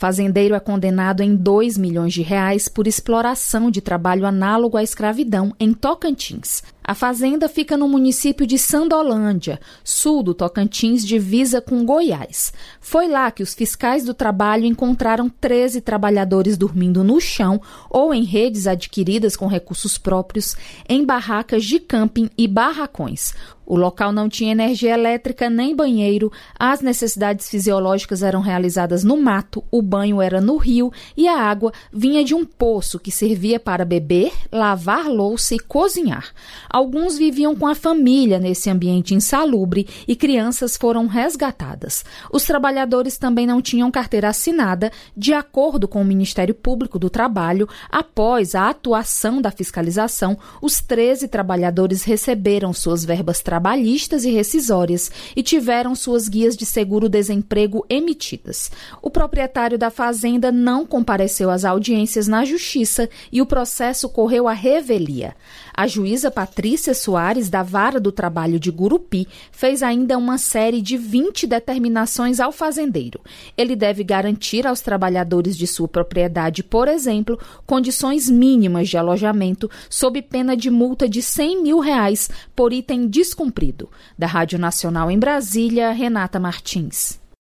Fazendeiro é condenado em R$2 milhões por exploração de trabalho análogo à escravidão em Tocantins. A fazenda fica no município de Sandolândia, sul do Tocantins, divisa com Goiás. Foi lá que os fiscais do trabalho encontraram 13 trabalhadores dormindo no chão ou em redes adquiridas com recursos próprios, em barracas de camping e barracões. O local não tinha energia elétrica nem banheiro, as necessidades fisiológicas eram realizadas no mato, o banho era no rio e a água vinha de um poço que servia para beber, lavar louça e cozinhar. Alguns viviam com a família nesse ambiente insalubre e crianças foram resgatadas. Os trabalhadores também não tinham carteira assinada, de acordo com o Ministério Público do Trabalho. Após a atuação da fiscalização, os 13 trabalhadores receberam suas verbas trabalhistas e rescisórias e tiveram suas guias de seguro-desemprego emitidas. O proprietário da fazenda não compareceu às audiências na Justiça e o processo correu à revelia. A juíza Patrícia Soares, da Vara do Trabalho de Gurupi, fez ainda uma série de 20 determinações ao fazendeiro. Ele deve garantir aos trabalhadores de sua propriedade, por exemplo, condições mínimas de alojamento, sob pena de multa de R$100 mil por item descumprido. Da Rádio Nacional em Brasília, Renata Martins.